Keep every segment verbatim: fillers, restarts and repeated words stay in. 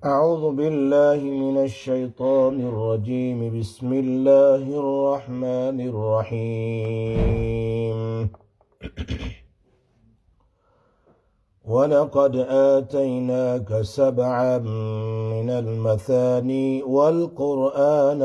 أعوذ بالله من الشيطان الرجيم بسم الله الرحمن الرحيم وَلَقَدْ آتَيْنَاكَ سَبْعًا مِنَ الْمَثَانِي وَالْقُرْآنَ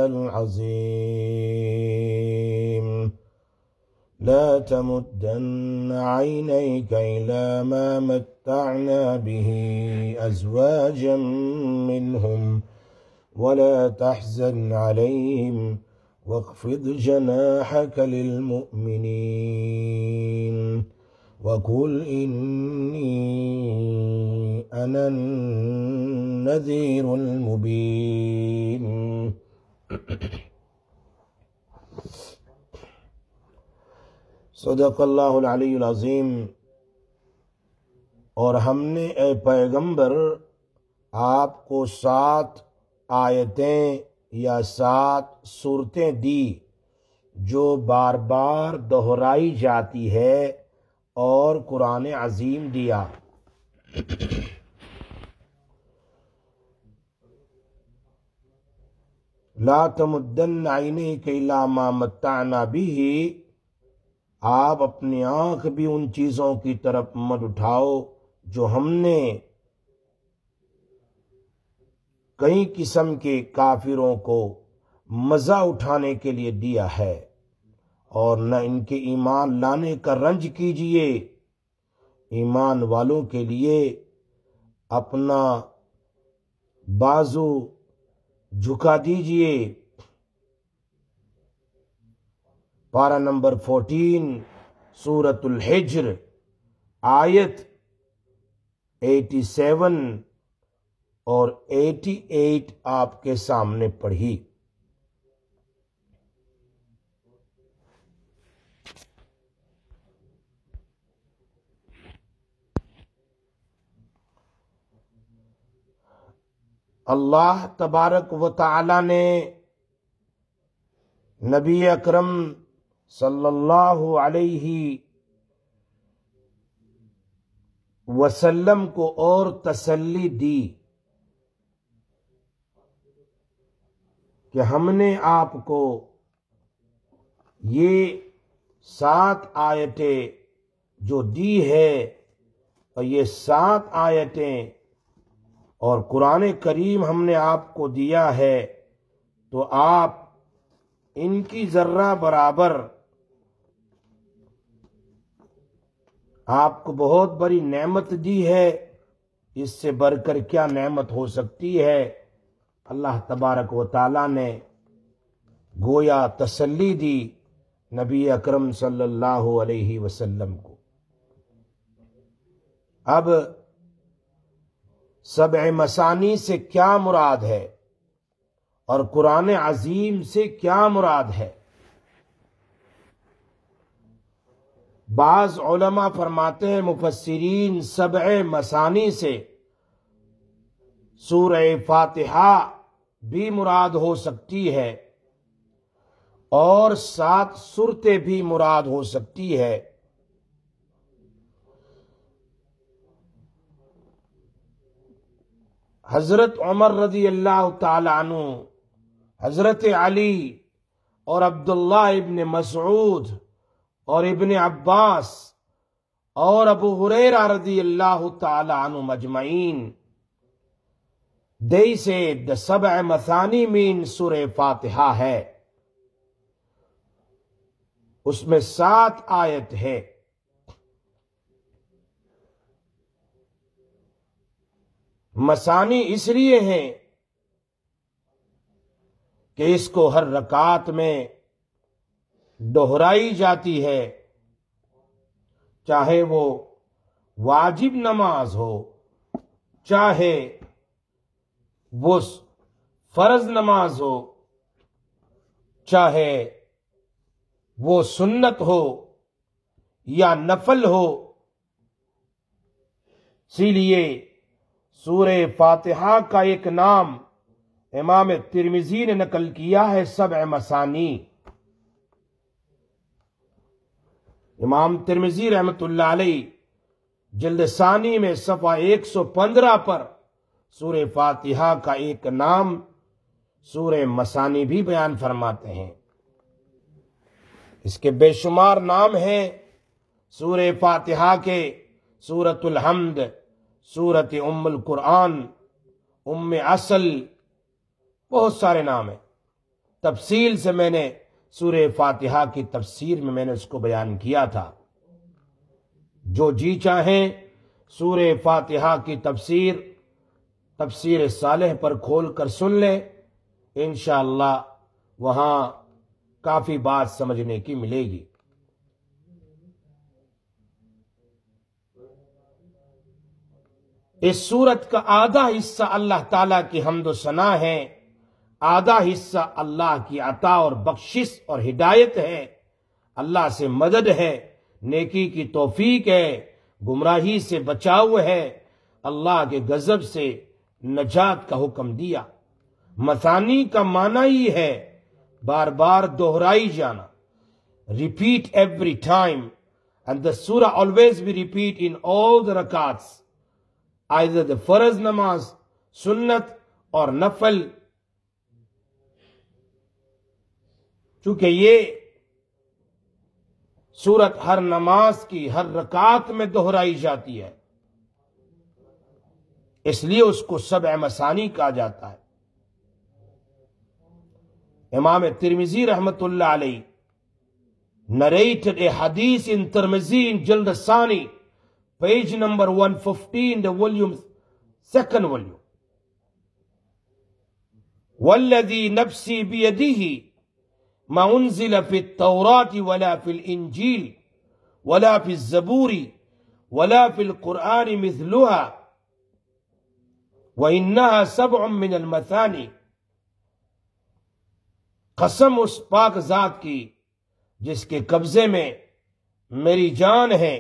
الْعَظِيمَ لَا تَمُدَّنَّ عَيْنَيْكَ إِلَى مَا مَتَّعْنَا بِهِ أَزْوَاجًا مِّنْهُمْ وَلَا تَحْزَنْ عَلَيْهِمْ وَاخْفِضْ جَنَاحَكَ لِلْمُؤْمِنِينَ وَقُلْ إِنِّي أَنَا النَّذِيرُ الْمُبِينُ۔ صدق اللہ العلی العظیم۔ اور ہم نے اے پیغمبر آپ کو سات آیتیں یا سات صورتیں دی جو بار بار دہرائی جاتی ہے اور قرآن عظیم دیا۔ لا تمدن عینیک الی ما متعنا بہ، آپ اپنی آنکھ بھی ان چیزوں کی طرف مت اٹھاؤ جو ہم نے کئی قسم کے کافروں کو مزہ اٹھانے کے لیے دیا ہے، اور نہ ان کے ایمان لانے کا رنج کیجئے۔ ایمان والوں کے لیے اپنا بازو جھکا دیجئے۔ پارہ نمبر فورٹین سورۃ الحجر آیت ایٹی سیون اور ایٹی ایٹ آپ کے سامنے پڑھی۔ اللہ تبارک و تعالی نے نبی اکرم صلی اللہ علیہ وسلم کو اور تسلی دی کہ ہم نے آپ کو یہ سات آیتیں جو دی ہے، اور یہ سات آیتیں اور قرآن کریم ہم نے آپ کو دیا ہے، تو آپ ان کی ذرہ برابر آپ کو بہت بڑی نعمت دی ہے، اس سے بڑھ کر کیا نعمت ہو سکتی ہے۔ اللہ تبارک و تعالیٰ نے گویا تسلی دی نبی اکرم صلی اللہ علیہ وسلم کو۔ اب سبع مثانی سے کیا مراد ہے اور قرآن عظیم سے کیا مراد ہے؟ بعض علماء فرماتے ہیں مفسرین سبع مثانی سے سورہ فاتحہ بھی مراد ہو سکتی ہے اور سات سورتیں بھی مراد ہو سکتی ہے۔ حضرت عمر رضی اللہ تعالی عنہ، حضرت علی اور عبداللہ ابن مسعود اور ابن عباس اور ابو ہریرہ رضی اللہ تعالی عنہ مجمعین they said the سبع مثانی mean سورہ فاتحہ ہے، اس میں سات آیت ہے۔ مثانی اس لیے ہیں کہ اس کو ہر رکعت میں دہرائی جاتی ہے، چاہے وہ واجب نماز ہو، چاہے وہ فرض نماز ہو، چاہے وہ سنت ہو یا نفل ہو۔ اسی لیے سورہ فاتحہ کا ایک نام امام ترمذی نے نقل کیا ہے سبع مثانی۔ امام ترمذی رحمت اللہ علیہ جلد ثانی میں صفحہ ایک سو پندرہ پر سورہ فاتحہ کا ایک نام سورہ مثانی بھی بیان فرماتے ہیں۔ اس کے بے شمار نام ہیں سورہ فاتحہ کے، سورۃ الحمد، سورۃ ام القرآن، ام اصل، بہت سارے نام ہیں۔ تفصیل سے میں نے سورہ فاتحہ کی تفسیر میں میں نے اس کو بیان کیا تھا۔ جو جی چاہیں سورہ فاتحہ کی تفسیر تفسیر صالح پر کھول کر سن لیں، انشاءاللہ وہاں کافی بات سمجھنے کی ملے گی۔ اس سورت کا آدھا حصہ اللہ تعالیٰ کی حمد و ثنا ہے، آدھا حصہ اللہ کی عطا اور بخشش اور ہدایت ہے، اللہ سے مدد ہے، نیکی کی توفیق ہے، گمراہی سے بچاؤ ہے، اللہ کے غضب سے نجات کا حکم دیا۔ مثانی کا معنی ہی ہے بار بار دہرائی جانا، repeat every time, and the surah always be repeat in all the rakats, either the farz namaz, sunnat اور نفل، چونکہ یہ سورت ہر نماز کی ہر رکعت میں دہرائی جاتی ہے، اس لیے اس کو سبع مثانی کہا جاتا ہے۔ امام ترمذی رحمت اللہ علیہ narrated a hadith in Tirmidhi in Jald Sani, page number one fifty in the volume, second volume. وَالَّذِي نَفْسِي بِيَدِهِ ما أنزل في التوراة ولا في الإنجيل ولا في الزبور ولا في القرآن مثلها وإنها سبع من المثاني۔ قسم اس پاک ذات کی جس کے قبضے میں میری جان ہے،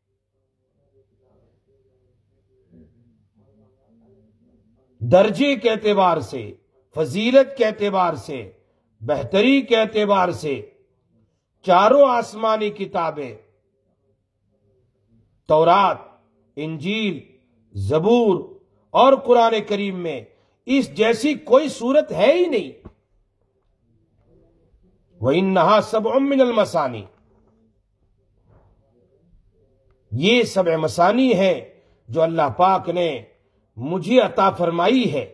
درجے کے اعتبار سے، فضیلت کے اعتبار سے، بہتری کے اعتبار سے چاروں آسمانی کتابیں تورات، انجیل، زبور اور قرآن کریم میں اس جیسی کوئی صورت ہے ہی نہیں۔ وَإِنَّهَا سَبْعٌ مِّنَ الْمَثَانِي، یہ سبع مثانی ہے جو اللہ پاک نے مجھے عطا فرمائی ہے۔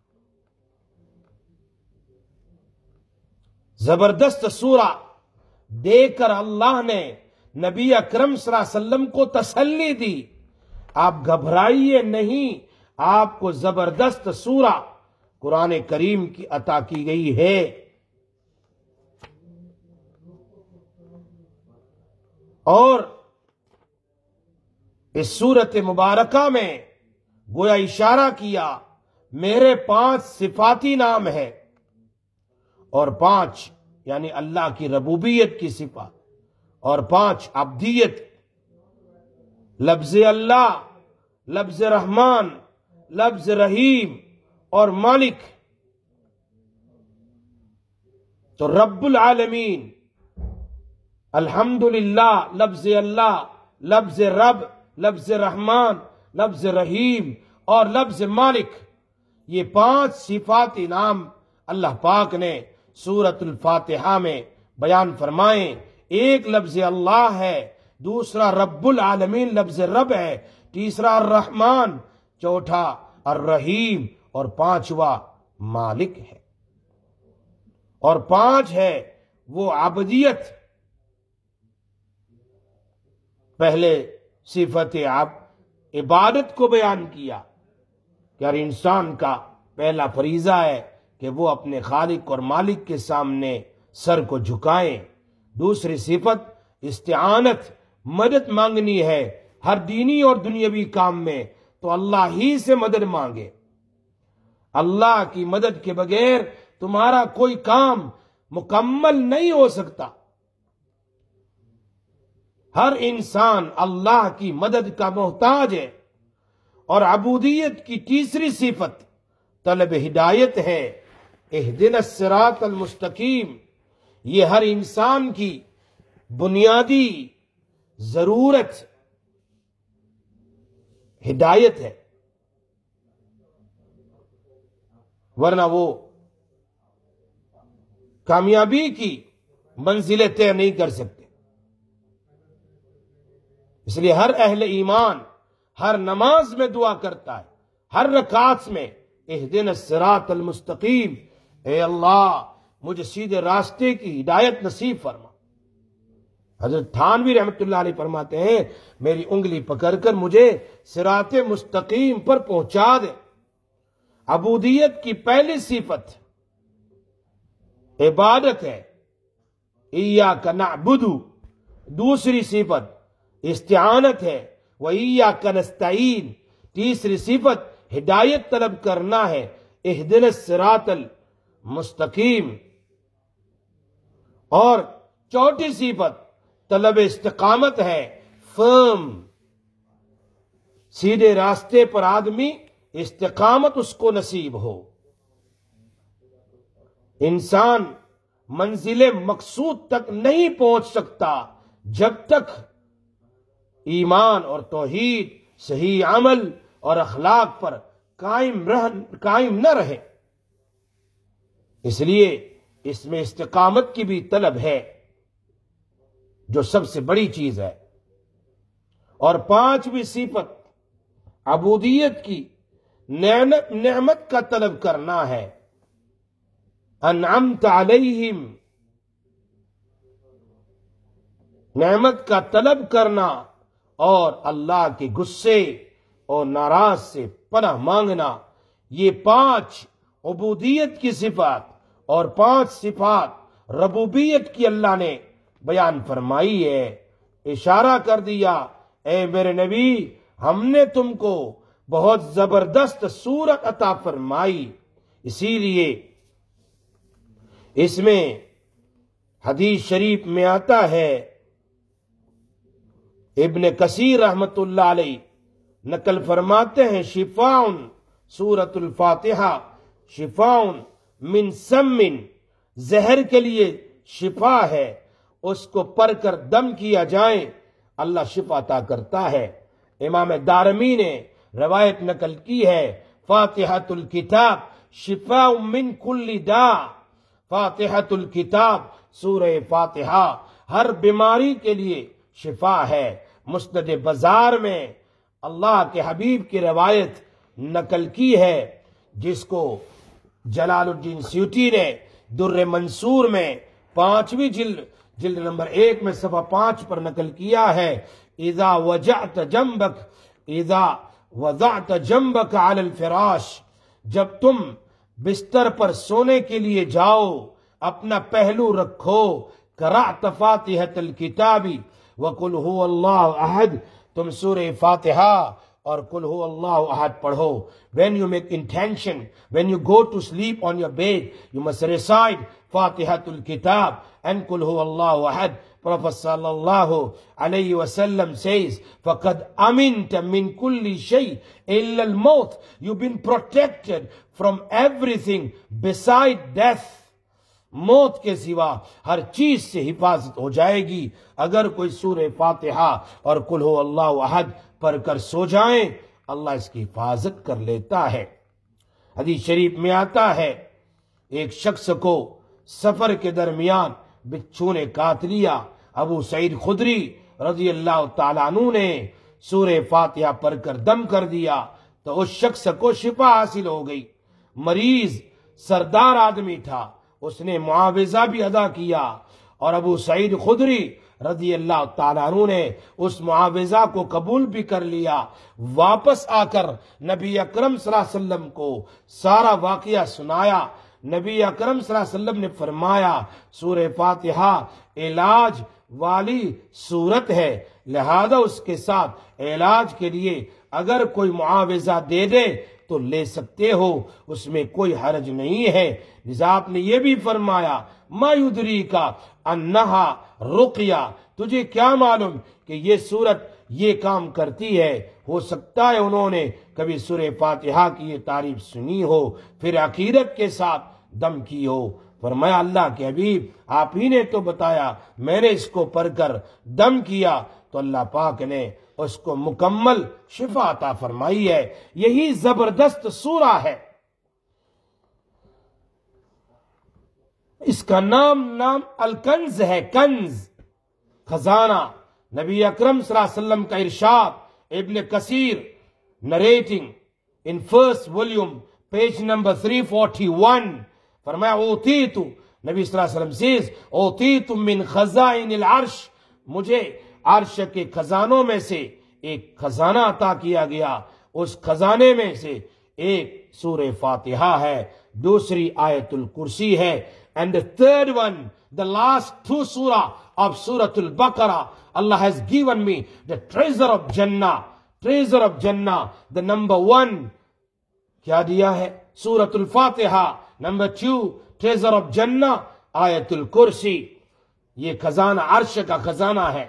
زبردست سورہ دے کر اللہ نے نبی اکرم صلی اللہ علیہ وسلم کو تسلی دی، آپ گھبرائیے نہیں، آپ کو زبردست سورہ قرآن کریم کی عطا کی گئی ہے۔ اور اس سورت مبارکہ میں گویا اشارہ کیا میرے پانچ صفاتی نام ہے، اور پانچ یعنی اللہ کی ربوبیت کی صفات، اور پانچ عبدیت، لفظ اللہ، لفظ رحمان، لفظ رحیم اور مالک۔ تو رب العالمین، الحمدللہ، لفظ اللہ، لفظ رب، لفظ رحمان، لفظ رحیم اور لفظ مالک، یہ پانچ صفاتی نام اللہ پاک نے سورۃ الفاتحہ میں بیان فرمائیں۔ ایک لفظ اللہ ہے، دوسرا رب العالمین لفظ رب ہے، تیسرا الرحمن، چوتھا الرحیم اور پانچواں مالک ہے۔ اور پانچ ہے وہ عبدیت۔ پہلے صفت عبادت کو بیان کیا کہ ہر انسان کا پہلا فریضہ ہے کہ وہ اپنے خالق اور مالک کے سامنے سر کو جھکائیں۔ دوسری صفت استعانت، مدد مانگنی ہے، ہر دینی اور دنیاوی کام میں تو اللہ ہی سے مدد مانگے۔ اللہ کی مدد کے بغیر تمہارا کوئی کام مکمل نہیں ہو سکتا۔ ہر انسان اللہ کی مدد کا محتاج ہے۔ اور عبودیت کی تیسری صفت طلب ہدایت ہے، اہدنا الصراط المستقیم۔ یہ ہر انسان کی بنیادی ضرورت ہدایت ہے۔ ورنہ وہ کامیابی کی منزلیں طے نہیں کر سکتے۔ اس لیے ہر اہل ایمان ہر نماز میں دعا کرتا ہے، ہر رکعت میں اہدنا الصراط المستقیم، اے اللہ مجھے سیدھے راستے کی ہدایت نصیب فرما۔ حضرت تھانوی رحمت اللہ علیہ فرماتے ہیں میری انگلی پکڑ کر مجھے صراط مستقیم پر پہنچا دے۔ عبودیت کی پہلی صفت عبادت ہے، ایاک نعبد، دوسری صفت استعانت ہے، وَإِيَّاكَ نَسْتَعِينُ، تیسری صفت ہدایت طلب کرنا ہے، اہدنا الصراط المستقیم، اور چوتھی صفت طلب استقامت ہے، فرم، سیدھے راستے پر آدمی استقامت اس کو نصیب ہو۔ انسان منزل مقصود تک نہیں پہنچ سکتا جب تک ایمان اور توحید، صحیح عمل اور اخلاق پر قائم رہ قائم نہ رہے۔ اس لیے اس میں استقامت کی بھی طلب ہے جو سب سے بڑی چیز ہے۔ اور پانچویں صفت عبودیت کی نعمت نعمت کا طلب کرنا ہے، انعمت علیہم، نعمت کا طلب کرنا اور اللہ کے غصے اور ناراض سے پناہ مانگنا، یہ پانچ عبودیت کی صفات اور پانچ صفات ربوبیت کی اللہ نے بیان فرمائی ہے۔ اشارہ کر دیا اے میرے نبی ہم نے تم کو بہت زبردست صورت عطا فرمائی، اسی لیے اس میں حدیث شریف میں آتا ہے، ابن کثیر رحمت اللہ علیہ نقل فرماتے ہیں، شفاء سورۃ الفاتحہ شفاء من سم، زہر کے لیے شفا ہے، اس کو پڑھ کر دم کیا جائے اللہ شفا عطا کرتا ہے۔ امام دارمی نے روایت نقل کی ہے، فاتحۃ الکتاب شفاء من کل داء، فاتحۃ الکتاب سورہ فاتحہ ہر بیماری کے لیے شفا ہے۔ مسند بازار میں اللہ کے حبیب کی روایت نقل کی ہے جس کو جلال الدین سیوطی نے در منصور میں پانچویں جلد جلد نمبر ایک میں صفحہ پانچ پر نقل کیا ہے، اذا وجعت جنبک اذا وضعت جنبک علی الفراش، جب تم بستر پر سونے کے لیے جاؤ اپنا پہلو رکھو، قرأت فاتحۃ الکتاب وقل هو اللہ احد، تم سورہ فاتحہ اور قل هو اللہ احد پڑھو۔ when you make intention, when you go to sleep on your bed, you must recite فاتحۃ الکتاب and قل هو اللہ احد۔ Prophet sallallahu alayhi wasallam says, فَقَدْ أَمِنْتَ مِنْ كُلِّ شَيْءٍ إِلَّا الْمَوْتِ، you've been protected from everything beside death، موت کے سوا ہر چیز سے حفاظت ہو جائے گی اگر کوئی سورہ فاتحہ اور قل هو اللہ احد پڑھ کر سو جائیں، اللہ اس کی حفاظت کر لیتا ہے۔ حدیث شریف میں آتا ہے ایک شخص کو سفر کے درمیان بچھو نے کاٹ لیا، ابو سعید خدری رضی اللہ تعالیٰ عنہ نے سورہ فاتحہ پڑھ کر دم کر دیا تو اس شخص کو شفا حاصل ہو گئی۔ مریض سردار آدمی تھا، اس نے معاوضہ بھی ادا کیا اور ابو سعید خدری رضی اللہ تعالیٰ عنہ نے اس معاوضہ کو قبول بھی کر لیا۔ واپس آ کر نبی اکرم صلی اللہ علیہ وسلم کو سارا واقعہ سنایا۔ نبی اکرم صلی اللہ علیہ وسلم نے فرمایا سورہ فاتحہ علاج والی سورت ہے، لہذا اس کے ساتھ علاج کے لیے اگر کوئی معاوضہ دے دے تو لے سکتے ہو، اس میں کوئی حرج نہیں ہے۔ لذا آپ نے یہ بھی فرمایا ما یدریکا انہا رقیہ، تجھے کیا معلوم کہ یہ سورت یہ کام کرتی ہے۔ ہو سکتا ہے انہوں نے کبھی سورہ فاتحہ کی یہ تعریف سنی ہو پھر عقیدت کے ساتھ دم کی ہو۔ فرمایا اللہ کے حبیب آپ ہی نے تو بتایا، میں نے اس کو پڑھ کر دم کیا تو اللہ پاک نے اس کو مکمل شفا عطا فرمائی ہے۔ یہی زبردست سورہ ہے اس کا نام نام الکنز ہے، کنز، خزانہ۔ نبی اکرم صلی اللہ علیہ وسلم کا ارشاد، Ibn Kathir narrating in first volume page number تین سو اکتالیس، فرمایا اوتیتو، نبی صلی اللہ علیہ وسلم سیز اوتیتو من خزائن العرش، مجھے عرش کے خزانوں میں سے ایک خزانہ عطا کیا گیا، اس خزانے میں سے ایک سورہ فاتحہ ہے، دوسری آیت الکرسی ہے، and the third one, the last two surah of Surah Al-Baqarah, Allah has given me the treasure of Jannah, treasure of Jannah, the number one, کیا دیا ہے؟ سورة الفاتحہ، number two, treasure of Jannah، آیت الکرسی، یہ خزانہ عرش کا خزانہ ہے،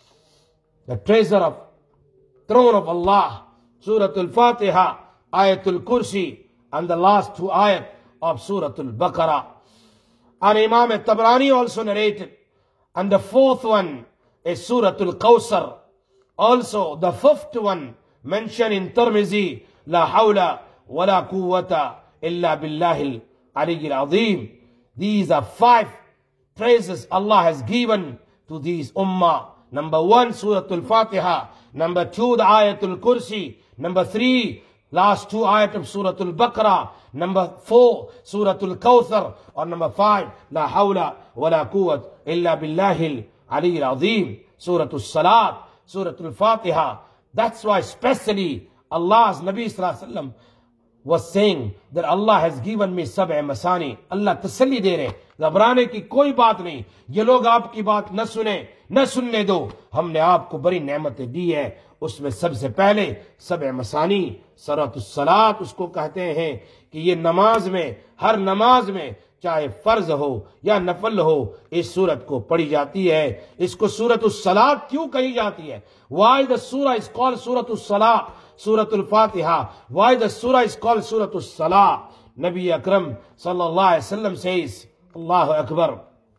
the treasure of throne of Allah، سورة الفاتحہ، آیت الکرسی، and the last two ayat of Surah Al-Baqarah. And Imam Tabrani also narrated. And the fourth one is Surah Al-Kawthar. Also the fifth one mentioned in Tirmizi, La hawla wa la quwwata illa billahil aliyyil azim. These are five praises Allah has given to these ummah. Number one, Surah Al-Fatiha. Number two, the Ayatul Kursi. Number three, last two ayat of Surah Al-Baqarah. Number four, Surah Al-Kawthar. Or number five, La hawla wa la quwwat illa billahil aliyyil azim. Surah Al-Salat, Surah Al-Fatiha. That's why especially Allah's Nabi Sallallahu Alaihi Wasallam was saying that Allah has given me sab'a masani. Allah tasalli de rahe, گھبرانے کی کوئی بات نہیں، یہ لوگ آپ کی بات نہ سنیں، نہ سننے دو، ہم نے آپ کو بڑی نعمتیں دی ہیں، اس میں سب سے پہلے سبع مسانی، سورۃ الصلاۃ اس کو کہتے ہیں کہ یہ نماز میں، ہر نماز میں چاہے فرض ہو یا نفل ہو، اس سورت کو پڑھی جاتی ہے۔ اس کو سورۃ الصلاۃ کیوں کہی جاتی ہے؟ Why the surah is called سورۃ الصلاۃ، سورۃ الفاتحہ؟ Why the surah is called سورۃ الصلاۃ؟ نبی اکرم صلی اللہ علیہ وسلم says، اللہ اکبر،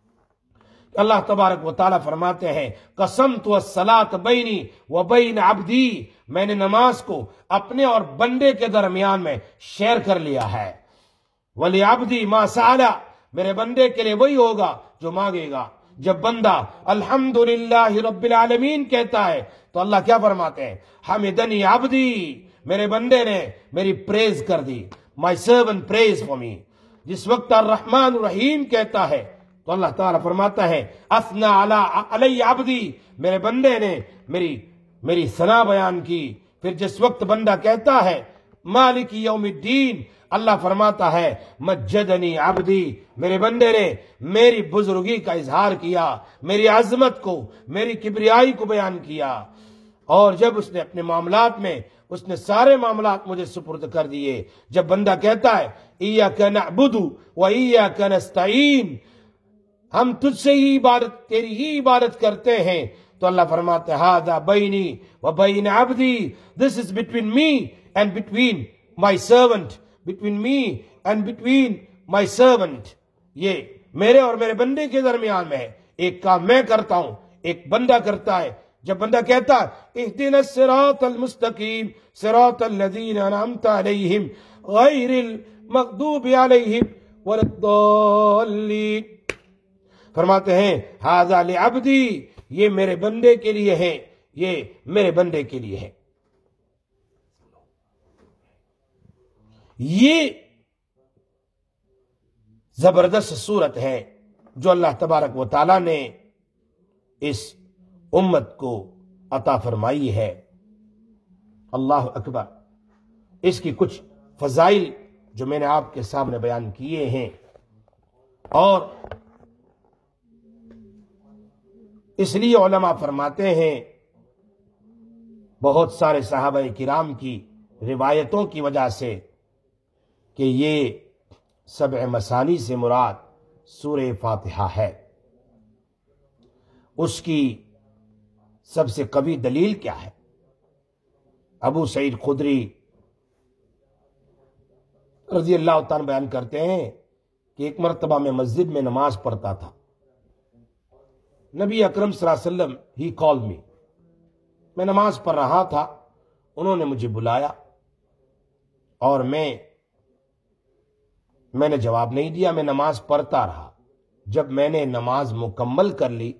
اللہ تبارک و تعالیٰ فرماتے ہیں، قسمت الصلاۃ بینی و بین عبدی، میں نے نماز کو اپنے اور بندے کے درمیان میں شیئر کر لیا ہے۔ وَلِعَبْدِي مَا سَأَلَ، میرے بندے کے لیے وہی ہوگا جو مانگے گا۔ جب بندہ الحمدللہ رب العالمین کہتا ہے تو اللہ کیا فرماتے ہیں؟ حمدنی عبدی، میرے بندے نے میری پریز کر دی، my servant praise for me۔ جس وقت الرحمن الرحیم کہتا ہے تو اللہ تعالیٰ فرماتا ہے اثنا علی عبدی، میرے بندے نے میری میری ثنا بیان کی۔ پھر جس وقت بندہ کہتا ہے مالک یوم الدین، اللہ فرماتا ہے مجدنی عبدی، میرے بندے نے میری بزرگی کا اظہار کیا، میری عظمت کو، میری کبریائی کو بیان کیا۔ اور جب اس نے اپنے معاملات میں اس نے سارے معاملات مجھے سپرد کر دیے۔ جب بندہ کہتا ہے ایاک نعبد و ایاک نستعین، ہم تجھ سے ہی عبادت، تیری ہی عبادت کرتے ہیں، تو اللہ فرماتا ہے ھذا بینی و بین عبدی، this is between me and between my servant، between me and between my servant، یہ میرے اور میرے بندے کے درمیان میں ہے۔ ایک کام میں کرتا ہوں، ایک بندہ کرتا ہے۔ جب بندہ کہتا ہے اہدنا الصراط المستقیم صراط الذین انعمت علیہم غیر المغضوب علیہم ولا الضالین، فرماتے ہیں ھذا لعبدی، یہ میرے بندے کے لیے ہے، یہ میرے بندے کے لیے ہے۔ یہ زبردست صورت ہے جو اللہ تبارک و تعالیٰ نے اس امت کو عطا فرمائی ہے۔ اللہ اکبر۔ اس کی کچھ فضائل جو میں نے آپ کے سامنے بیان کیے ہیں، اور اس لیے علماء فرماتے ہیں بہت سارے صحابہ کرام کی روایتوں کی وجہ سے کہ یہ سبع مسانی سے مراد سورہ فاتحہ ہے۔ اس کی سب سے قوی دلیل کیا ہے؟ ابو سعید خدری رضی اللہ تعالیٰ بیان کرتے ہیں کہ ایک مرتبہ میں مسجد میں نماز پڑھتا تھا، نبی اکرم صلی اللہ علیہ وسلم ہی کال می، میں نماز پڑھ رہا تھا، انہوں نے مجھے بلایا اور میں میں نے جواب نہیں دیا، میں نماز پڑھتا رہا۔ جب میں نے نماز مکمل کر لی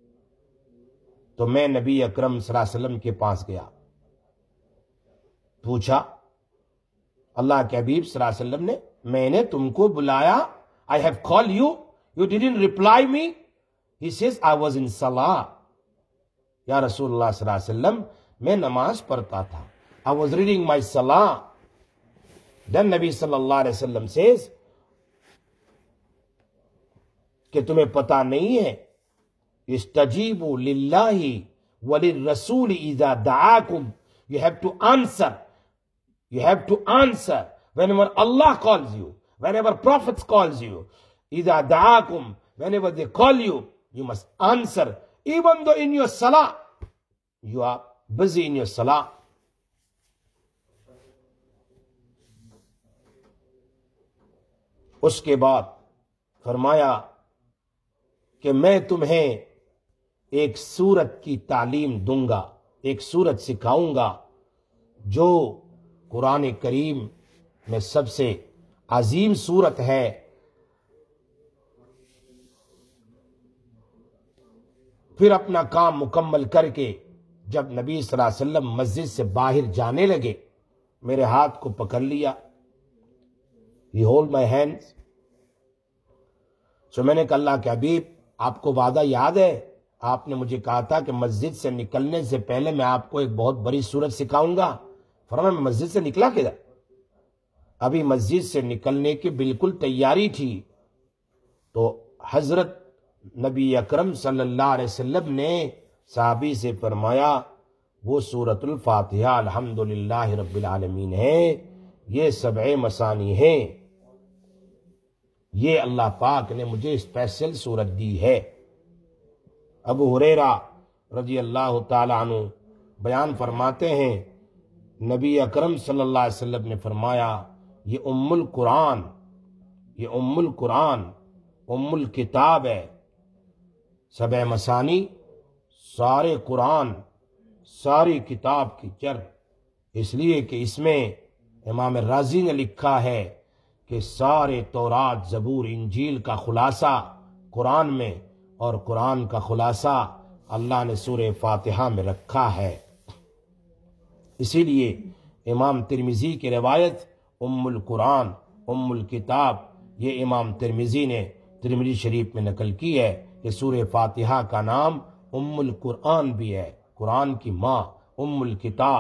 تو میں نبی اکرم صلی اللہ علیہ وسلم کے پاس گیا، پوچھا اللہ کے حبیب صلی اللہ علیہ وسلم نے میں نے تم کو بلایا، I have called you, you didn't reply me. He says I was in salah. یا رسول اللہ صلی اللہ علیہ وسلم میں نماز پڑھتا تھا، I was reading my salah. Then نبی صلی اللہ علیہ وسلم says کہ تمہیں پتا نہیں ہے، استجیبوا للہ وللرسول اذا دعاکم. You have to answer. You have to answer whenever Allah calls you, whenever prophets calls you. اذا دعاکم, whenever they call you, you must answer. Even though in your salah, you are busy in your salah. اس کے بعد فرمایا کہ میں تمہیں ایک سورت کی تعلیم دوں گا، ایک سورت سکھاؤں گا جو قرآن کریم میں سب سے عظیم سورت ہے. پھر اپنا کام مکمل کر کے جب نبی صلی اللہ علیہ وسلم مسجد سے باہر جانے لگے، میرے ہاتھ کو پکڑ لیا. He hold my hands. سو میں نے کہا اللہ کے حبیب آپ کو وعدہ یاد ہے، آپ نے مجھے کہا تھا کہ مسجد سے نکلنے سے پہلے میں آپ کو ایک بہت بڑی سورت سکھاؤں گا. فرمایا میں مسجد سے نکلا کدھر؟ ابھی مسجد سے نکلنے کی بالکل تیاری تھی تو حضرت نبی اکرم صلی اللہ علیہ وسلم نے صحابی سے فرمایا وہ سورۃ الفاتحہ الحمدللہ رب العالمین ہے، یہ سبع مثانی ہے، یہ اللہ پاک نے مجھے اسپیشل سورت دی ہے. ابو ہریرہ رضی اللہ تعالی عنہ بیان فرماتے ہیں نبی اکرم صلی اللہ علیہ وسلم نے فرمایا یہ ام القرآن، یہ ام القرآن ام الکتاب ہے. سبع مثانی سارے قرآن، ساری کتاب کی جڑ، اس لیے کہ اس میں امام رازی نے لکھا ہے کہ سارے تورات زبور انجیل کا خلاصہ قرآن میں، اور قرآن کا خلاصہ اللہ نے سورہ فاتحہ میں رکھا ہے. اسی لیے امام ترمذی کی روایت ام القرآن ام الکتاب، یہ امام ترمذی نے ترمذی شریف میں نقل کی ہے کہ سورہ فاتحہ کا نام ام القرآن بھی ہے، قرآن کی ماں، ام الکتاب.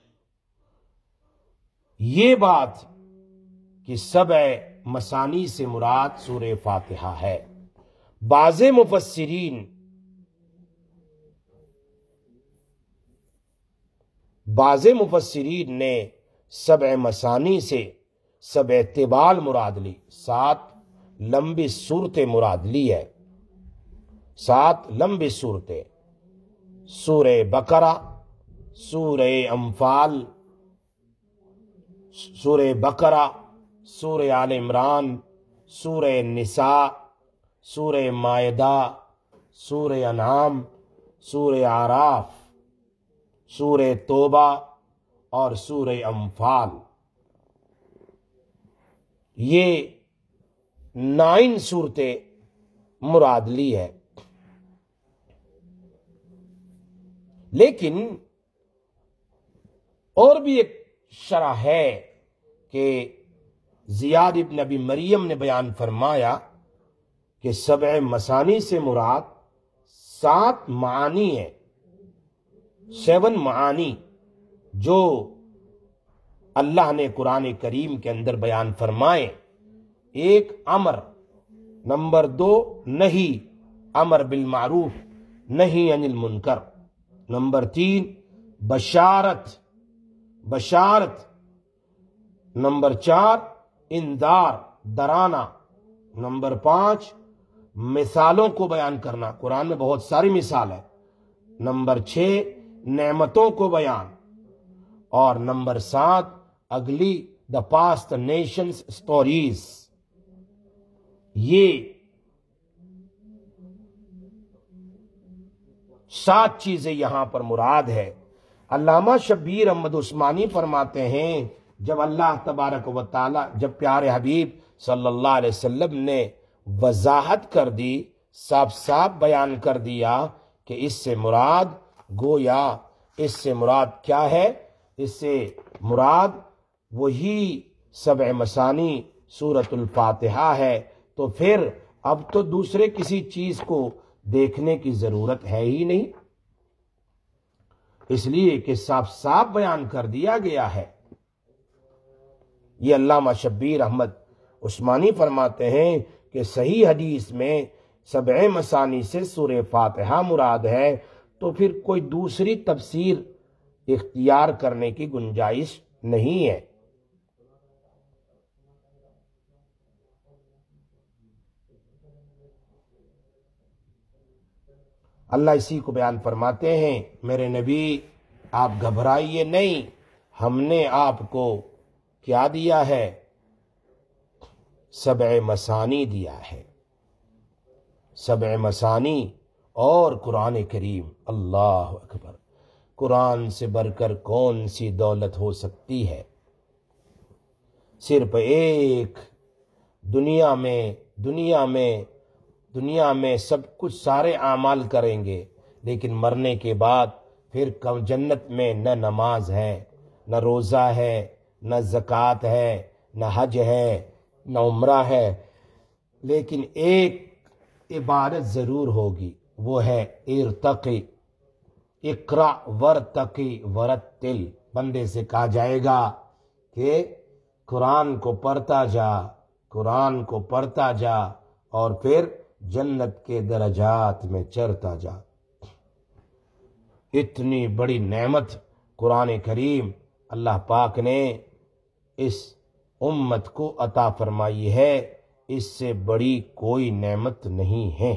یہ بات کہ سبع مثانی سے مراد سورہ فاتحہ ہے. بعض مفسرین بعض مفسرین نے سبع مثانی سے سبع طبال مراد لی، سات لمبی صورتیں مراد لی ہے. سات لمبی صورتیں، سورہ بقرہ، سورہ انفال، سورہ بقرہ، سورہ آل عمران، سورہ نساء، سورہ مائدہ، سورہ انعام، سورہ اعراف، سورہ توبہ اور سورہ انفال. یہ نائن صورتیں مراد لی ہے. لیکن اور بھی ایک شرح ہے کہ زیاد ابن ابی مریم نے بیان فرمایا کہ سبع مثانی سے مراد سات معانی ہیں، سیون معانی جو اللہ نے قرآن کریم کے اندر بیان فرمائے. ایک امر، نمبر دو نہی، امر بالمعروف نہی عن المنکر، نمبر تین بشارت، بشارت، نمبر چار انذار، ڈرانا، نمبر پانچ مثالوں کو بیان کرنا، قرآن میں بہت ساری مثال ہے، نمبر چھ نعمتوں کو بیان، اور نمبر سات اگلی دا پاسٹ نیشنز سٹوریز. یہ سات چیزیں یہاں پر مراد ہے. علامہ شبیر احمد عثمانی فرماتے ہیں جب اللہ تبارک و تعالی، جب پیارے حبیب صلی اللہ علیہ وسلم نے وضاحت کر دی، صاف صاف بیان کر دیا کہ اس سے مراد گویا اس سے مراد کیا ہے؟ اس سے مراد وہی سبع مثانی سورۃ الفاتحہ ہے۔ تو پھر اب تو دوسرے کسی چیز کو دیکھنے کی ضرورت ہے ہی نہیں، اس لیے کہ صاف صاف بیان کر دیا گیا ہے۔ یہ علامہ شبیر احمد عثمانی فرماتے ہیں کہ صحیح حدیث میں سبع مثانی سے سورہ فاتحہ مراد ہے، تو پھر کوئی دوسری تفسیر اختیار کرنے کی گنجائش نہیں ہے۔ اللہ اسی کو بیان فرماتے ہیں، میرے نبی آپ گھبرائیے نہیں، ہم نے آپ کو کیا دیا ہے؟ سبع مثانی دیا ہے، سبع مثانی اور قرآن کریم۔ اللہ اکبر، قرآن سے بڑھ کر کون سی دولت ہو سکتی ہے؟ صرف ایک دنیا میں دنیا میں دنیا میں سب کچھ سارے اعمال کریں گے، لیکن مرنے کے بعد پھر جنت میں نہ نماز ہے، نہ روزہ ہے، نہ زکوٰۃ ہے، نہ حج ہے، نہ عمرہ ہے، لیکن ایک عبادت ضرور ہوگی، وہ ہے ارتقی، اقرا ورتقی ورتل۔ بندے سے کہا جائے گا کہ قرآن کو پڑھتا جا، قرآن کو پڑھتا جا، اور پھر جنت کے درجات میں چڑھتا جا۔ اتنی بڑی نعمت قرآن کریم اللہ پاک نے اس امت کو عطا فرمائی ہے، اس سے بڑی کوئی نعمت نہیں ہے،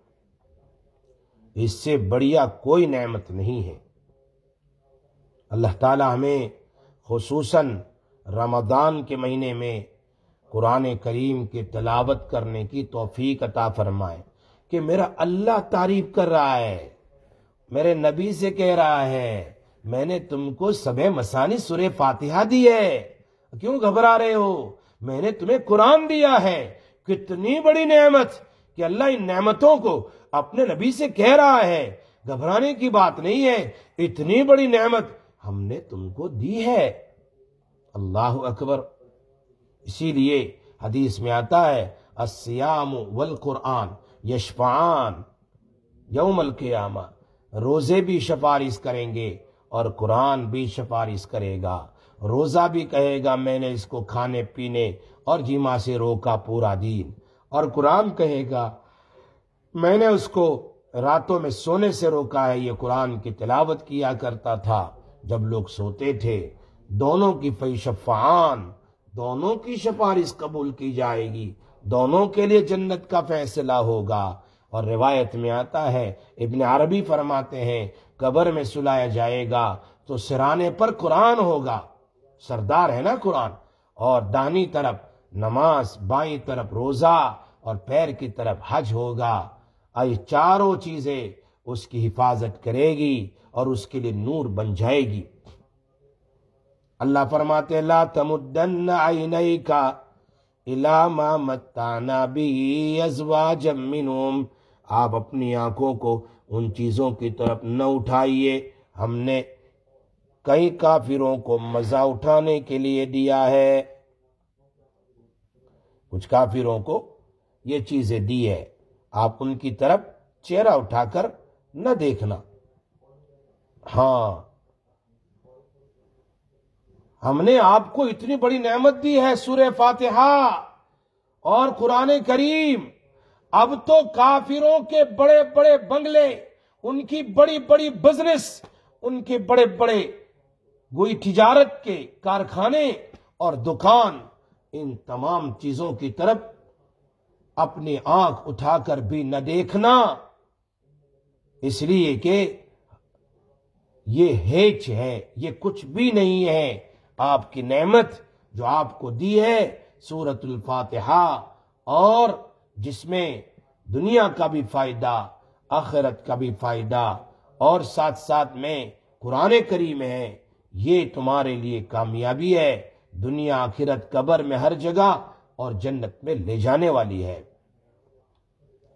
اس سے بڑھیا کوئی نعمت نہیں ہے۔ اللہ تعالی ہمیں خصوصاً رمضان کے مہینے میں قرآن کریم کی تلاوت کرنے کی توفیق عطا فرمائے، کہ میرا اللہ تعریف کر رہا ہے، میرے نبی سے کہہ رہا ہے میں نے تم کو سبع مثانی سورہ فاتحہ دی ہے، کیوں گھبرا رہے ہو؟ میں نے تمہیں قرآن دیا ہے۔ کتنی بڑی نعمت کہ اللہ ان نعمتوں کو اپنے نبی سے کہہ رہا ہے، گھبرانے کی بات نہیں ہے، اتنی بڑی نعمت ہم نے تم کو دی ہے۔ اللہ اکبر۔ اسی لیے حدیث میں آتا ہے الصیام والقرآن یشفعان یوم القیامہ، روزے بھی سفارش کریں گے اور قرآن بھی سفارش کرے گا۔ روزہ بھی کہے گا میں نے اس کو کھانے پینے اور جماع سے روکا پورا دن، اور قرآن کہے گا میں نے اس کو راتوں میں سونے سے روکا ہے، یہ قرآن کی تلاوت کیا کرتا تھا جب لوگ سوتے تھے۔ دونوں کی فیشفعان، دونوں کی سفارش قبول کی جائے گی، دونوں کے لیے جنت کا فیصلہ ہوگا۔ اور روایت میں آتا ہے، ابن عربی فرماتے ہیں قبر میں سلایا جائے گا تو سرانے پر قرآن ہوگا، سردار ہے نا قرآن، اور داہنی طرف نماز، بائیں طرف روزہ، اور پیر کی طرف حج ہوگا۔ یہ چاروں چیزیں اس کی حفاظت کرے گی اور اس کے لیے نور بن جائے گی۔ اللہ فرماتے لا تمدن عینیک الی ما متعنا به ازواجا منہم، آپ اپنی آنکھوں کو ان چیزوں کی طرف نہ اٹھائیے، ہم نے کئی کافروں کو مزہ اٹھانے کے لیے دیا ہے، کچھ کافروں کو یہ چیزیں دی ہے، آپ ان کی طرف چہرہ اٹھا کر نہ دیکھنا۔ ہاں، ہم نے آپ کو اتنی بڑی نعمت دی ہے، سورہ فاتحہ اور قرآن کریم۔ اب تو کافروں کے بڑے بڑے بنگلے، ان کی بڑی بڑی بزنس، ان کے بڑے بڑے گوئی تجارت کے کارخانے اور دکان، ان تمام چیزوں کی طرف اپنی آنکھ اٹھا کر بھی نہ دیکھنا، اس لیے کہ یہ ہیچ ہے، یہ کچھ بھی نہیں ہے۔ آپ کی نعمت جو آپ کو دی ہے سورۃ الفاتحہ، اور جس میں دنیا کا بھی فائدہ، آخرت کا بھی فائدہ، اور ساتھ ساتھ میں قرآن کریم ہے، یہ تمہارے لیے کامیابی ہے، دنیا آخرت قبر میں ہر جگہ، اور جنت میں لے جانے والی ہے۔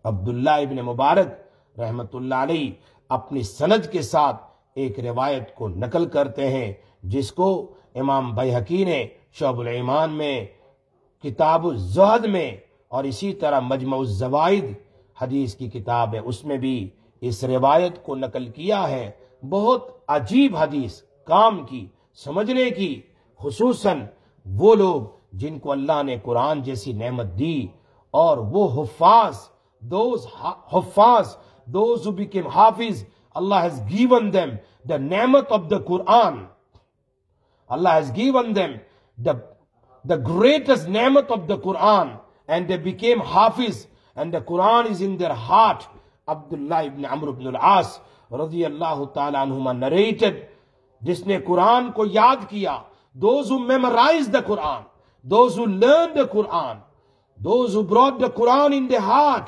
عبداللہ ابن مبارک رحمت اللہ علیہ اپنی سند کے ساتھ ایک روایت کو نقل کرتے ہیں، جس کو امام بیہقی نے شعب الایمان میں، کتاب الزہد میں، اور اسی طرح مجمع الزوائد حدیث کی کتاب ہے اس میں بھی اس روایت کو نقل کیا ہے۔ بہت عجیب حدیث، کام کی، سمجھنے کی، خصوصاً وہ لوگ جن کو اللہ نے قرآن جیسی نعمت دی، اور وہ حفاظ، those Hafiz those who became حافظ, Allah has given them the نعمت of the Quran. Allah has given them the the greatest نعمت of the Quran, and they became حافظ, and the Quran is in their heart. Abdullah ibn Amr ibn al-As رضی اللہ تعالیٰ عنہما narrated, جس نے قرآن کو یاد کیا, those who memorized the Quran, those who learned the Quran, those who brought the Quran in their heart.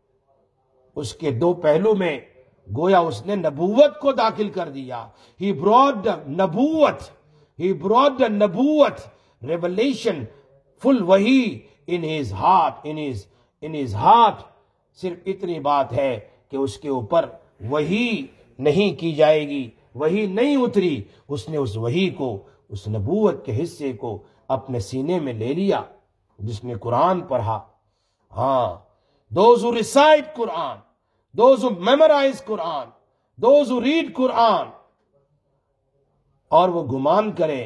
اس کے دو پہلو میں گویا اس نے نبوت کو داخل کر دیا. He brought the نبوت, he brought the نبوت, revelation, full وحی in his heart, in his, in his heart. صرف اتنی بات ہے کہ اس کے اوپر وحی نہیں کی جائے گی، وحی نہیں اتری. اس نے اس وحی کو، اس نبوت کے حصے کو اپنے سینے میں لے لیا جس نے قرآن پڑھا. ہاں، those who recite Quran, those who memorize Quran, those who read Quran, اور وہ گمان کرے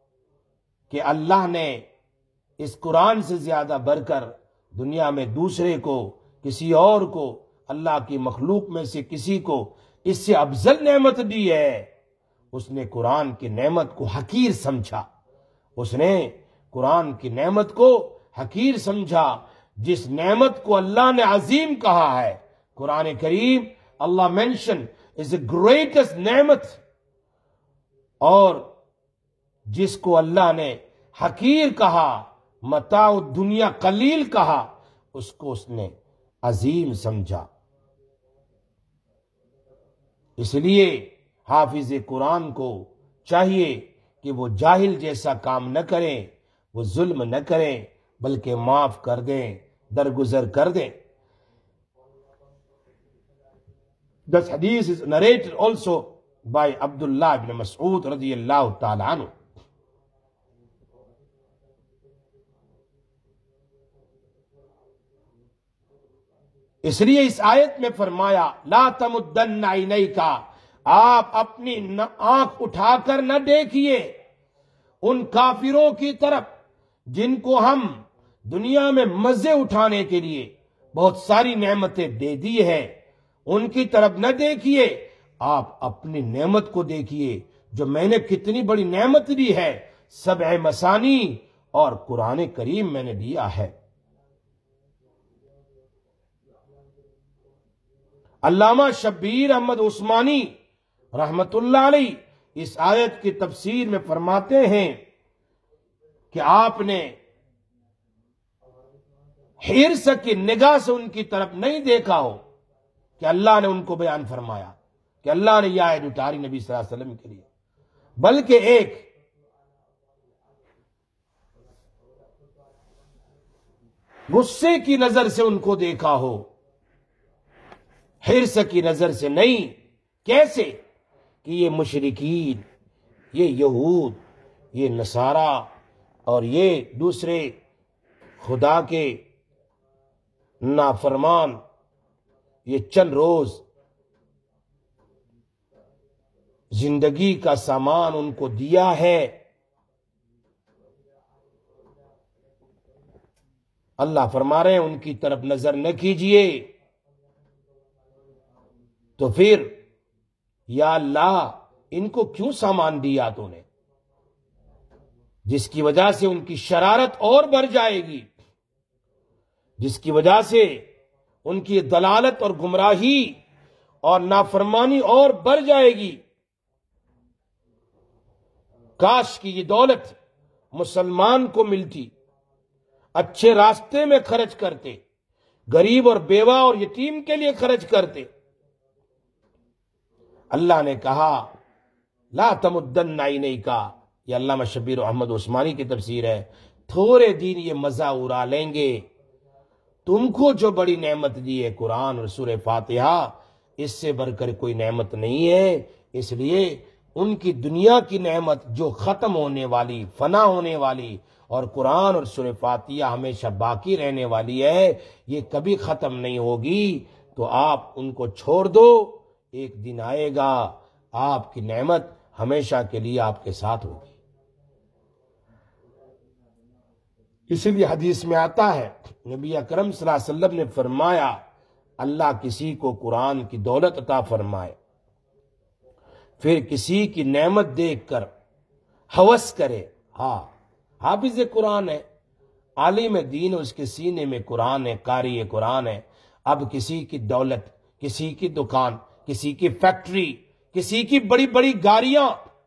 کہ اللہ نے اس قرآن سے زیادہ بڑھ کر دنیا میں دوسرے کو، کسی اور کو، اللہ کی مخلوق میں سے کسی کو اس سے افضل نعمت دی ہے. اس نے قرآن کی نعمت کو حقیر سمجھا، اس نے قرآن کی نعمت کو حقیر سمجھا، جس نعمت کو اللہ نے عظیم کہا ہے. قرآن کریم Allah mention as the greatest نعمت، اور جس کو اللہ نے حقیر کہا، متاع الدنیا قلیل کہا، اس کو اس نے عظیم سمجھا. اس لیے حافظ قرآن کو چاہیے کہ وہ جاہل جیسا کام نہ کریں، وہ ظلم نہ کریں، بلکہ معاف کر دیں، درگزر کر دیں. This hadith is narrated also by Abdullah ibn Mas'ud رضی اللہ تعالی عنہ. اس لیے اس آیت میں فرمایا لا تمدن عینیک، آپ اپنی آنکھ اٹھا کر نہ دیکھیے ان کافروں کی طرف جن کو ہم دنیا میں مزے اٹھانے کے لیے بہت ساری نعمتیں دے دی ہے. ان کی طرف نہ دیکھیے، آپ اپنی نعمت کو دیکھیے جو میں نے کتنی بڑی نعمت دی ہے. سبع مثانی اور قرآن کریم میں نے دیا ہے. علامہ شبیر احمد عثمانی رحمت اللہ علیہ اس آیت کی تفسیر میں فرماتے ہیں کہ آپ نے حرص کی نگاہ سے ان کی طرف نہیں دیکھا ہو کہ اللہ نے ان کو بیان فرمایا کہ اللہ نے یہ آیت اتاری نبی صلی اللہ علیہ وسلم کے لیے، بلکہ ایک غصے کی نظر سے ان کو دیکھا ہو، حرص کی نظر سے نہیں. کیسے کہ یہ مشرکین، یہ یہود، یہ نصارہ اور یہ دوسرے خدا کے نافرمان، یہ چند روز زندگی کا سامان ان کو دیا ہے. اللہ فرما رہے ہیں ان کی طرف نظر نہ کیجئے. تو پھر یا اللہ ان کو کیوں سامان دیا تو نے، جس کی وجہ سے ان کی شرارت اور بڑھ جائے گی، جس کی وجہ سے ان کی دلالت اور گمراہی اور نافرمانی اور بڑھ جائے گی. کاش کی یہ دولت مسلمان کو ملتی، اچھے راستے میں خرچ کرتے، غریب اور بیوہ اور یتیم کے لیے خرچ کرتے. اللہ نے کہا لا تمدن عینیک، یہ علامہ شبیر احمد عثمانی کی تفسیر ہے. تھوڑے دن یہ مزہ اڑا لیں گے، تم کو جو بڑی نعمت دی ہے قرآن اور سورہ فاتحہ، اس سے بڑھ کر کوئی نعمت نہیں ہے۔ اس لیے ان کی دنیا کی نعمت جو ختم ہونے والی، فنا ہونے والی، اور قرآن اور سورہ فاتحہ ہمیشہ باقی رہنے والی ہے، یہ کبھی ختم نہیں ہوگی۔ تو آپ ان کو چھوڑ دو، ایک دن آئے گا آپ کی نعمت ہمیشہ کے لیے آپ کے ساتھ ہوگی۔ اسی لیے حدیث میں آتا ہے، نبی اکرم صلی اللہ علیہ وسلم نے فرمایا، اللہ کسی کو قرآن کی دولت عطا فرمائے، پھر کسی کی نعمت دیکھ کر ہوس کرے، ہاں حافظ قرآن ہے، عالم دین، اس کے سینے میں قرآن ہے، قاری قرآن ہے، اب کسی کی دولت، کسی کی دکان، کسی کی فیکٹری، کسی کی بڑی بڑی گاڑیاں،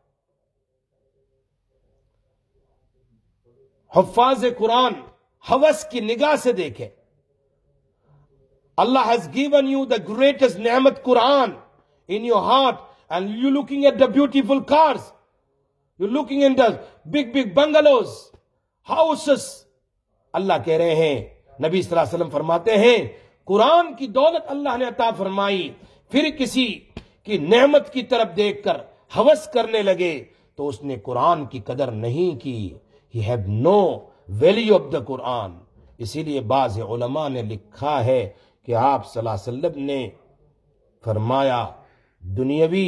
حفاظ قرآن ہوس کی نگاہ سے دیکھے۔ Allah has given you the greatest نعمت قرآن in your heart, and you looking at the beautiful cars, you looking at the big big bungalows, houses. اللہ کہہ رہے ہیں، نبی صلی اللہ علیہ وسلم فرماتے ہیں، قرآن کی دولت اللہ نے عطا فرمائی، پھر کسی کی نعمت کی طرف دیکھ کر ہوس کرنے لگے تو اس نے قرآن کی قدر نہیں کی۔ He had no value of the قرآن۔ اسی لیے بعض علماء نے لکھا ہے کہ آپ صلی اللہ علیہ وسلم نے فرمایا، دنیاوی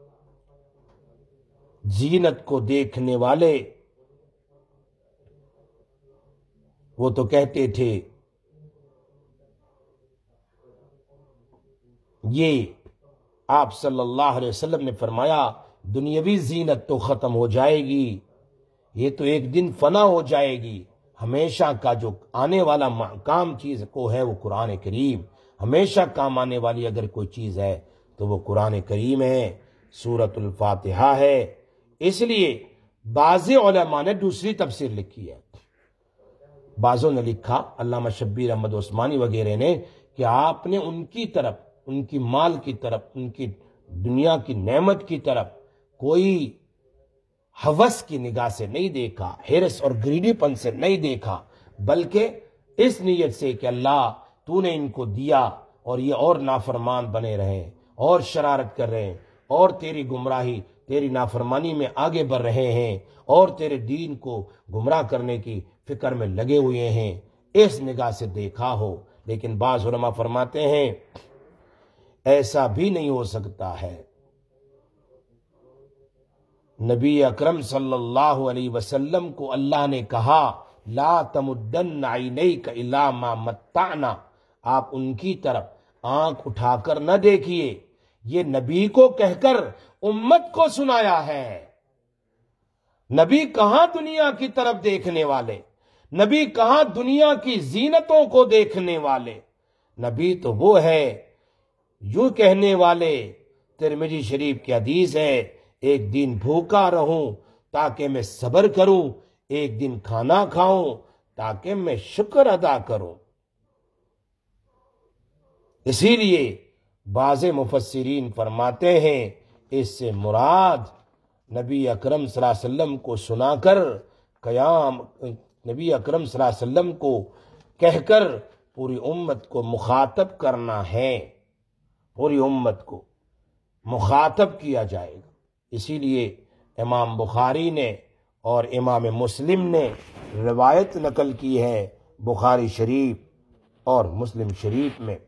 زینت کو دیکھنے والے وہ تو کہتے تھے یہ، آپ صلی اللہ علیہ وسلم نے فرمایا دنیاوی زینت تو ختم ہو جائے گی، یہ تو ایک دن فنا ہو جائے گی، ہمیشہ کا جو آنے والا کام چیز کو ہے وہ قرآن کریم، ہمیشہ کام آنے والی اگر کوئی چیز ہے تو وہ قرآن کریم ہے، سورۃ الفاتحہ ہے۔ اس لیے بعض علماء نے دوسری تفسیر لکھی ہے، بعضوں نے لکھا، علامہ شبیر احمد عثمانی وغیرہ نے، کہ آپ نے ان کی طرف، ان کی مال کی طرف، ان کی دنیا کی نعمت کی طرف کوئی ہوس کی نگاہ سے نہیں دیکھا، ہرس اور گریڈی پن سے نہیں دیکھا، بلکہ اس نیت سے کہ اللہ تو نے ان کو دیا اور یہ اور نافرمان بنے رہے، اور شرارت کر رہے ہیں، اور تیری گمراہی، تیری نافرمانی میں آگے بڑھ رہے ہیں، اور تیرے دین کو گمراہ کرنے کی فکر میں لگے ہوئے ہیں، اس نگاہ سے دیکھا ہو۔ لیکن بعض علماء فرماتے ہیں ایسا بھی نہیں ہو سکتا ہے۔ نبی اکرم صلی اللہ علیہ وسلم کو اللہ نے کہا، لا تمدن عینیک الی ما متعنا، آپ ان کی طرف آنکھ اٹھا کر نہ دیکھیے، یہ نبی کو کہہ کر امت کو سنایا ہے۔ نبی کہاں دنیا کی طرف دیکھنے والے، نبی کہاں دنیا کی زینتوں کو دیکھنے والے، نبی تو وہ ہے یوں کہنے والے، ترمذی شریف کی حدیث ہے، ایک دن بھوکا رہوں تاکہ میں صبر کروں، ایک دن کھانا کھاؤں تاکہ میں شکر ادا کروں۔ اسی لیے بعض مفسرین فرماتے ہیں اس سے مراد نبی اکرم صلی اللہ علیہ وسلم کو سنا کر قیام، نبی اکرم صلی اللہ علیہ وسلم کو کہہ کر پوری امت کو مخاطب کرنا ہے، پوری امت کو مخاطب کیا جائے گا۔ اسی لیے امام بخاری نے اور امام مسلم نے روایت نقل کی ہے، بخاری شریف اور مسلم شریف میں،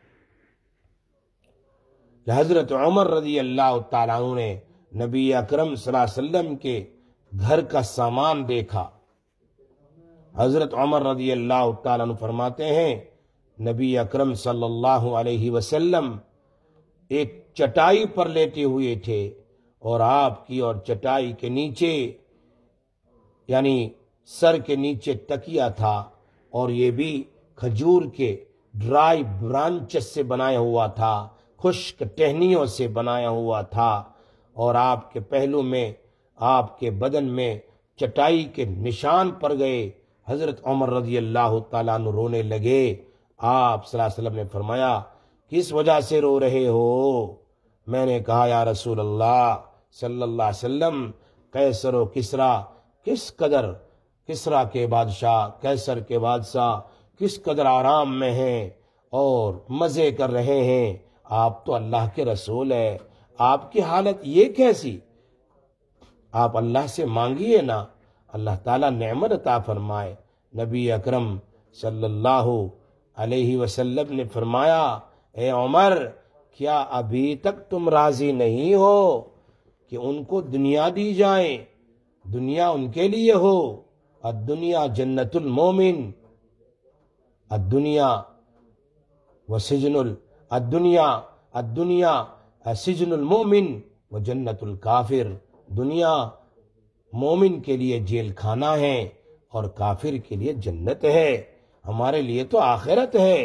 کہ حضرت عمر رضی اللہ تعالیٰ عنہ نے نبی اکرم صلی اللہ علیہ وسلم کے گھر کا سامان دیکھا۔ حضرت عمر رضی اللہ تعالیٰ عنہ فرماتے ہیں نبی اکرم صلی اللہ علیہ وسلم ایک چٹائی پر لیٹے ہوئے تھے، اور آپ کی اور چٹائی کے نیچے یعنی سر کے نیچے تکیہ تھا، اور یہ بھی کھجور کے ڈرائی برانچز سے بنایا ہوا تھا، خشک ٹہنیوں سے بنایا ہوا تھا، اور آپ کے پہلو میں، آپ کے بدن میں چٹائی کے نشان پڑ گئے۔ حضرت عمر رضی اللہ تعالیٰ عنہ رونے لگے۔ آپ صلی اللہ علیہ وسلم نے فرمایا کس وجہ سے رو رہے ہو؟ میں نے کہا یا رسول اللہ صلی اللہ علیہ وسلم، قیصر و کسریٰ کس قدر، کسریٰ کے بادشاہ، قیصر کے بادشاہ کس قدر آرام میں ہیں اور مزے کر رہے ہیں، آپ تو اللہ کے رسول ہیں، آپ کی حالت یہ کیسی؟ آپ اللہ سے مانگیے نا، اللہ تعالیٰ نعمت عطا فرمائے۔ نبی اکرم صلی اللہ علیہ وسلم نے فرمایا، اے عمر، کیا ابھی تک تم راضی نہیں ہو کہ ان کو دنیا دی جائے، دنیا ان کے لیے ہو؟ الدنیا جنت المومن، الدنیا وسجن ال الدنیا الدنیا سجن المومن و جنت الکافر، دنیا مومن کے لیے جیل خانہ ہے اور کافر کے لیے جنت ہے، ہمارے لیے تو آخرت ہے،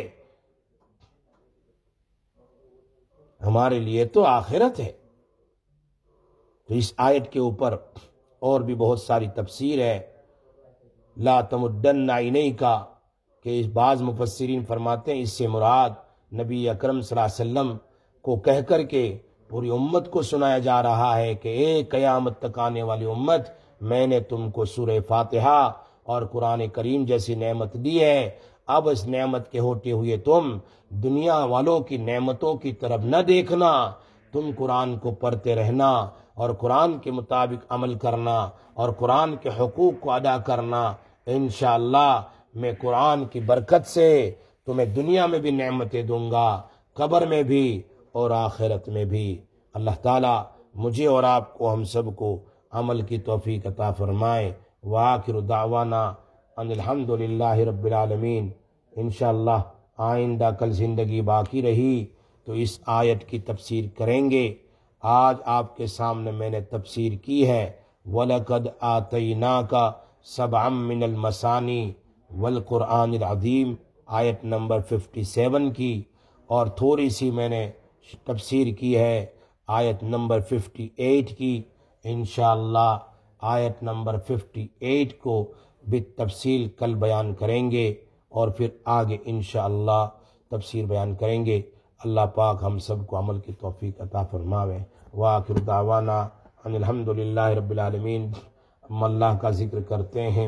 ہمارے لیے تو آخرت ہے۔ تو اس آیت کے اوپر اور بھی بہت ساری تفسیر ہے، لا تمدن عینیک کا کہ بعض مفسرین فرماتے ہیں اس سے مراد نبی اکرم صلی اللہ علیہ وسلم کو کہہ کر کے پوری امت کو سنایا جا رہا ہے کہ اے قیامت تک آنے والی امت، میں نے تم کو سورہ فاتحہ اور قرآن کریم جیسی نعمت دی ہے، اب اس نعمت کے ہوتے ہوئے تم دنیا والوں کی نعمتوں کی طرف نہ دیکھنا، تم قرآن کو پڑھتے رہنا اور قرآن کے مطابق عمل کرنا اور قرآن کے حقوق کو ادا کرنا۔ انشاءاللہ میں قرآن کی برکت سے تمہیں دنیا میں بھی نعمتیں دوں گا، قبر میں بھی اور آخرت میں بھی۔ اللہ تعالیٰ مجھے اور آپ کو، ہم سب کو عمل کی توفیق عطا فرمائے۔ وآخر دعوانا ان الحمد للہ رب العالمین۔ انشاءاللہ آئندہ کل زندگی باقی رہی تو اس آیت کی تفسیر کریں گے۔ آج آپ کے سامنے میں نے تفسیر کی ہے وَلَقَدْ آتَيْنَاكَ سَبْعًا مِّنَ الْمَثَانِي وَالْقُرْآنِ الْعَظِيمِ، آیت نمبر سون کی، اور تھوڑی سی میں نے تفسیر کی ہے آیت نمبر اٹھاون کی۔ انشاءاللہ آیت نمبر اٹھاون کو بالتفصیل کل بیان کریں گے اور پھر آگے انشاءاللہ تفسیر بیان کریں گے۔ اللہ پاک ہم سب کو عمل کی توفیق عطا فرماوے۔ وآخر دعوانا ان الحمد للہ رب العالمین۔ ہم اللہ کا ذکر کرتے ہیں،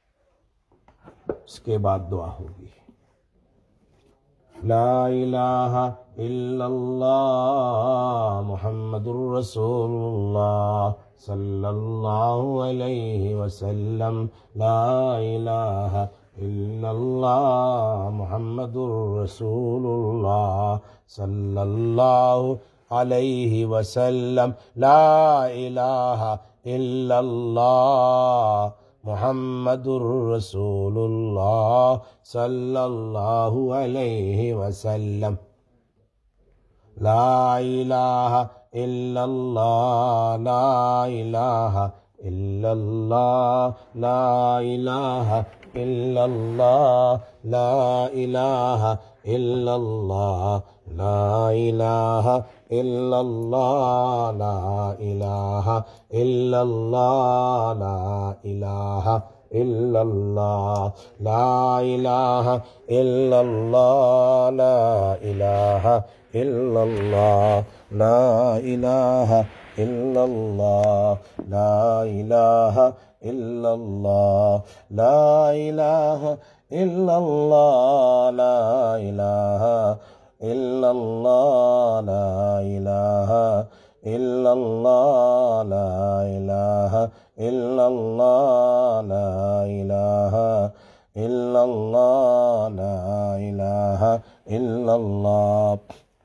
اس کے بعد دعا ہوگی۔ لا الہ الا اللہ محمد الرسول اللہ صلی اللہ علیہ وسلم، لا الہ الا اللہ محمد الرسول اللہ صلی اللہ علیہ وسلم، لا الہ الا اللہ محمد الرسول اللہ صلی اللہ علیہ وسلم، لا الہ الا اللہ، لا الہ الا اللہ، لا الہ الا اللہ، لا الہ الا اللہ، لا الہ الا اللہ، لا الہ الا اللہ، لا الہ الا اللہ، لا الہ الا اللہ، لا الہ الا اللہ، لا الہ الا اللہ، لا الہ الا اللہ، لا الہ الا اللہ، لا الہ الا اللہ، لا الہ الا اللہ، لا الہ الا اللہ، لا الہ الا اللہ، لا الہ الا اللہ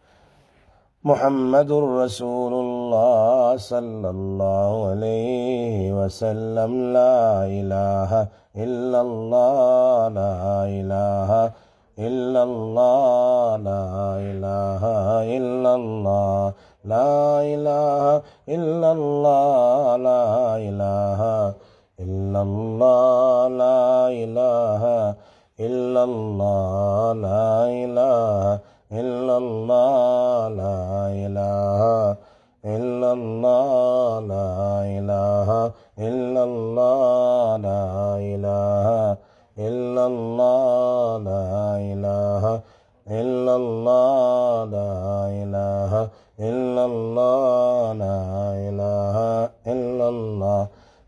محمد الرسول اللہ صلی اللہ علیہ وسلم، لا الہ الا اللہ، لا الہ الا اللہ، لا الہ الا اللہ، لا الہ الا اللہ، لا الہ الا اللہ، لا الہ الا اللہ، لا الہ الا اللہ، لا الہ الا اللہ، لا الہ الا اللہ، لا الہ الا اللہ، لا الہ الا اللہ، لا الہ الا اللہ، لا الہ الا اللہ،